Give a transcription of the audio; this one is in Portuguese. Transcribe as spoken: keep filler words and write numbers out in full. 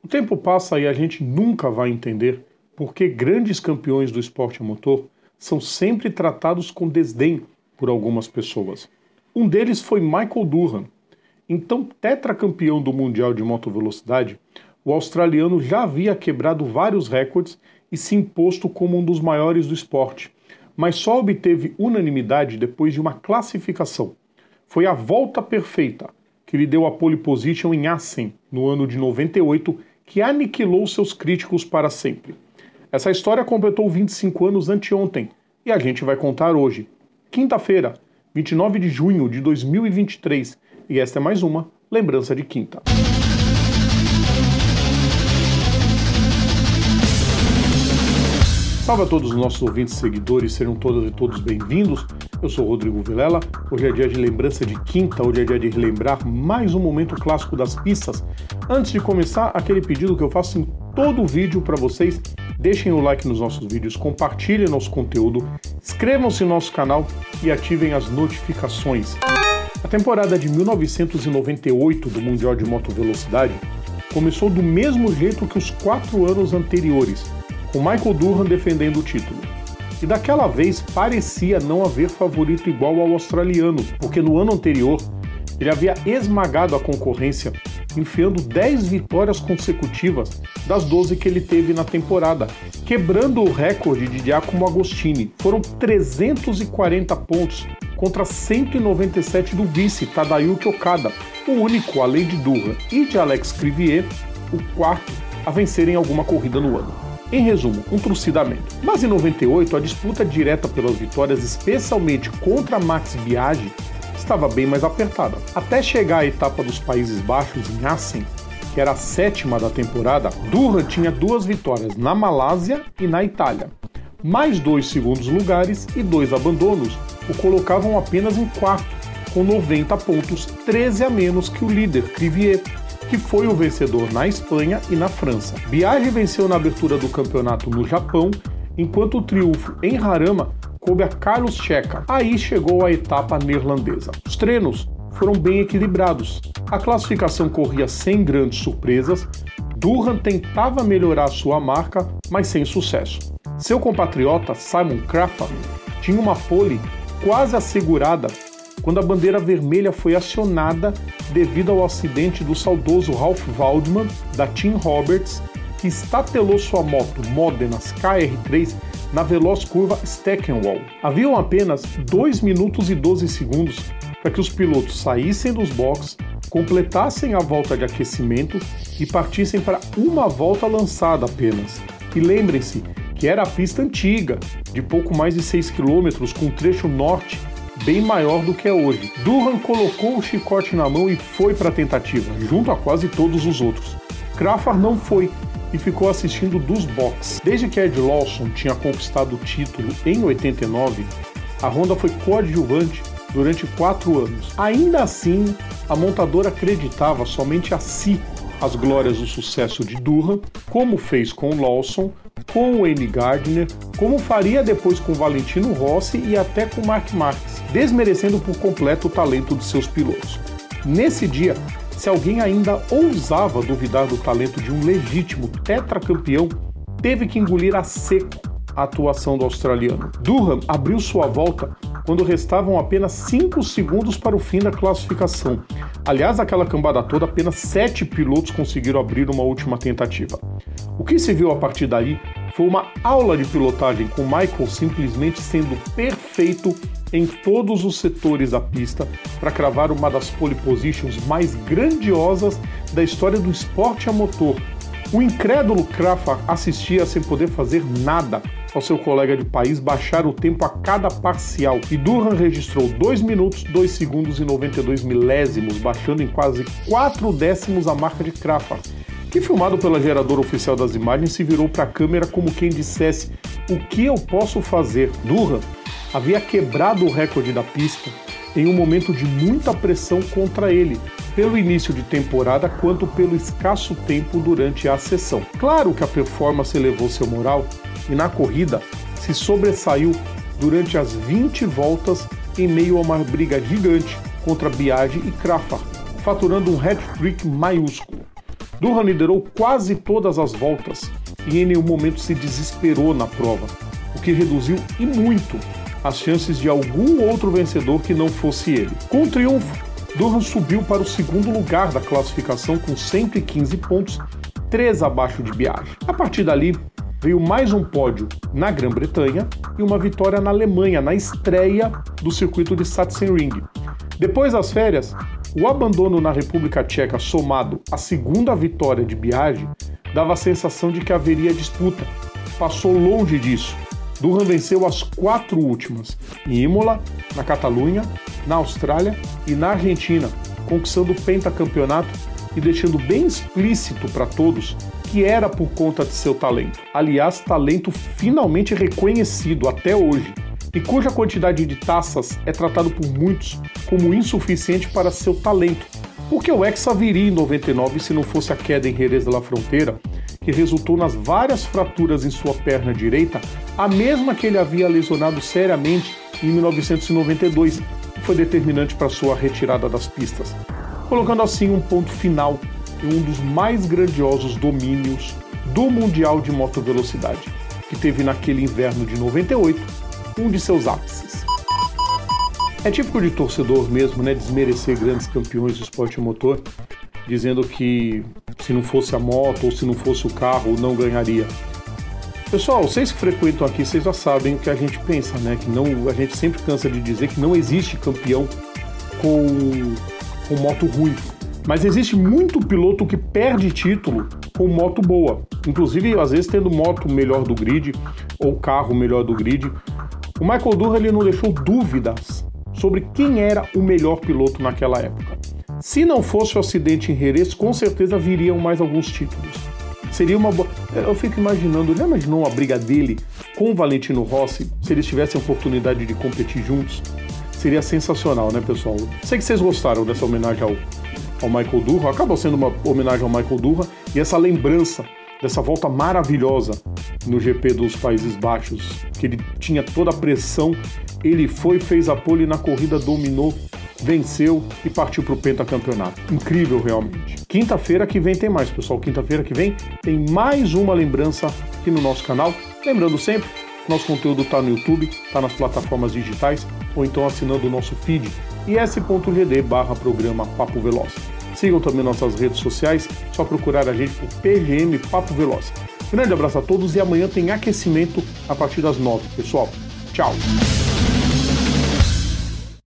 O tempo passa e a gente nunca vai entender por que grandes campeões do esporte a motor são sempre tratados com desdém por algumas pessoas. Um deles foi Michael Durham. Então tetracampeão do Mundial de Motovelocidade, o australiano já havia quebrado vários recordes e se imposto como um dos maiores do esporte, mas só obteve unanimidade depois de uma classificação. Foi a volta perfeita que lhe deu a pole position em Assen, no ano de noventa e oito, que aniquilou seus críticos para sempre. Essa história completou vinte e cinco anos anteontem, e a gente vai contar hoje, quinta-feira, vinte e nove de junho de dois mil e vinte e três, e esta é mais uma Lembrança de Quinta. Salve a todos os nossos ouvintes e seguidores, sejam todas e todos bem-vindos. Eu sou Rodrigo Vilela, hoje é dia de lembrança de quinta, hoje é dia de relembrar mais um momento clássico das pistas. Antes de começar, aquele pedido que eu faço em todo o vídeo para vocês, deixem o like nos nossos vídeos, compartilhem nosso conteúdo, inscrevam-se no nosso canal e ativem as notificações. A temporada de mil novecentos e noventa e oito do Mundial de Motovelocidade começou do mesmo jeito que os quatro anos anteriores, com Michael Durham defendendo o título. E daquela vez parecia não haver favorito igual ao australiano, porque no ano anterior ele havia esmagado a concorrência, enfiando dez vitórias consecutivas das doze que ele teve na temporada, quebrando o recorde de Giacomo Agostini. Foram trezentos e quarenta pontos contra cento e noventa e sete do vice Tadayuki Okada, o único, além de Durham e de Alex Crivier, o quarto a vencerem alguma corrida no ano. Em resumo, um trucidamento. Mas em noventa e oito, a disputa direta pelas vitórias, especialmente contra Max Biaggi, estava bem mais apertada. Até chegar à etapa dos Países Baixos em Assen, que era a sétima da temporada, Durham tinha duas vitórias na Malásia e na Itália. Mais dois segundos lugares e dois abandonos o colocavam apenas em quarto, com noventa pontos, treze a menos que o líder Crivier, que foi o vencedor na Espanha e na França. Biaggi venceu na abertura do campeonato no Japão, enquanto o triunfo em Jarama coube a Carlos Checa. Aí chegou a etapa neerlandesa. Os treinos foram bem equilibrados. A classificação corria sem grandes surpresas. Durham tentava melhorar sua marca, mas sem sucesso. Seu compatriota Simon Crafa tinha uma pole quase assegurada quando a bandeira vermelha foi acionada devido ao acidente do saudoso Ralf Waldmann, da Team Roberts, que estatelou sua moto Modena K R três na veloz curva Steckenwall. Haviam apenas dois minutos e doze segundos para que os pilotos saíssem dos boxes, completassem a volta de aquecimento e partissem para uma volta lançada apenas. E lembrem-se que era a pista antiga, de pouco mais de seis quilômetros, com trecho norte bem maior do que é hoje. Durham colocou o chicote na mão e foi para a tentativa, junto a quase todos os outros. Crafa não foi e ficou assistindo dos boxes. Desde que Ed Lawson tinha conquistado o título em oitenta e nove, a Honda foi coadjuvante durante quatro anos. Ainda assim, a montadora acreditava somente a si as glórias do sucesso de Durham, como fez com Lawson, com Wayne Gardner, como faria depois com Valentino Rossi e até com Marc Marquez, desmerecendo por completo o talento de seus pilotos. Nesse dia, se alguém ainda ousava duvidar do talento de um legítimo tetracampeão, teve que engolir a seco a atuação do australiano. Durham abriu sua volta quando restavam apenas cinco segundos para o fim da classificação. Aliás, aquela cambada toda, apenas sete pilotos conseguiram abrir uma última tentativa. O que se viu a partir daí foi uma aula de pilotagem, com Michael simplesmente sendo perfeito em todos os setores da pista para cravar uma das pole positions mais grandiosas da história do esporte a motor. O incrédulo Crafa assistia sem poder fazer nada ao seu colega de país baixar o tempo a cada parcial, e Durham registrou dois minutos, dois segundos e noventa e dois milésimos, baixando em quase quatro décimos a marca de Crafa, que, filmado pela geradora oficial das imagens, se virou para a câmera como quem dissesse: "O que eu posso fazer?" Durham havia quebrado o recorde da pista em um momento de muita pressão contra ele, pelo início de temporada quanto pelo escasso tempo durante a sessão. Claro que a performance elevou seu moral e na corrida se sobressaiu durante as vinte voltas em meio a uma briga gigante contra Biaggi e Crafa, faturando um hat-trick maiúsculo. Durham liderou quase todas as voltas e em nenhum momento se desesperou na prova, o que reduziu e muito as chances de algum outro vencedor que não fosse ele. Com o triunfo, Durham subiu para o segundo lugar da classificação com cento e quinze pontos, três abaixo de Biaggi. A partir dali, veio mais um pódio na Grã-Bretanha e uma vitória na Alemanha, na estreia do circuito de Sachsenring. Depois das férias, o abandono na República Tcheca, somado à segunda vitória de Biaggi, dava a sensação de que haveria disputa. Passou longe disso. Durham venceu as quatro últimas, em Imola, na Catalunha, na Austrália e na Argentina, conquistando o pentacampeonato e deixando bem explícito para todos que era por conta de seu talento. Aliás, talento finalmente reconhecido até hoje, e cuja quantidade de taças é tratado por muitos como insuficiente para seu talento, porque o Hexa viria em noventa e nove se não fosse a queda em Jerez de la Frontera, que resultou nas várias fraturas em sua perna direita, a mesma que ele havia lesionado seriamente em mil novecentos e noventa e dois, que foi determinante para sua retirada das pistas, colocando assim um ponto final em um dos mais grandiosos domínios do Mundial de Motovelocidade, que teve naquele inverno de noventa e oito um de seus ápices. É típico de torcedor mesmo, né, desmerecer grandes campeões do esporte motor, dizendo que se não fosse a moto ou se não fosse o carro, não ganharia. Pessoal, vocês que frequentam aqui, vocês já sabem o que a gente pensa, né? Que não, a gente sempre cansa de dizer que não existe campeão com, com moto ruim. Mas existe muito piloto que perde título com moto boa. Inclusive, às vezes, tendo moto melhor do grid ou carro melhor do grid. O Michael Durham ele não deixou dúvidas sobre quem era o melhor piloto naquela época. Se não fosse o acidente em Jerez, com certeza viriam mais alguns títulos. Seria uma boa... Eu fico imaginando, já imaginou uma briga dele com o Valentino Rossi, se eles tivessem a oportunidade de competir juntos? Seria sensacional, né, pessoal? Sei que vocês gostaram dessa homenagem ao, ao Michael Durham, acabou sendo uma homenagem ao Michael Durham, e essa lembrança dessa volta maravilhosa no G P dos Países Baixos, que ele tinha toda a pressão, ele foi, fez a pole na corrida, dominou, venceu e partiu para o pentacampeonato. Incrível, realmente. Quinta-feira que vem tem mais, pessoal. Quinta-feira que vem tem mais uma lembrança aqui no nosso canal. Lembrando sempre, nosso conteúdo está no YouTube, está nas plataformas digitais, ou então assinando o nosso feed, is.gd barra programa Papo Veloz. Sigam também nossas redes sociais, só procurar a gente por P G M Papo Veloz. Grande abraço a todos e amanhã tem aquecimento a partir das nove, pessoal. Tchau!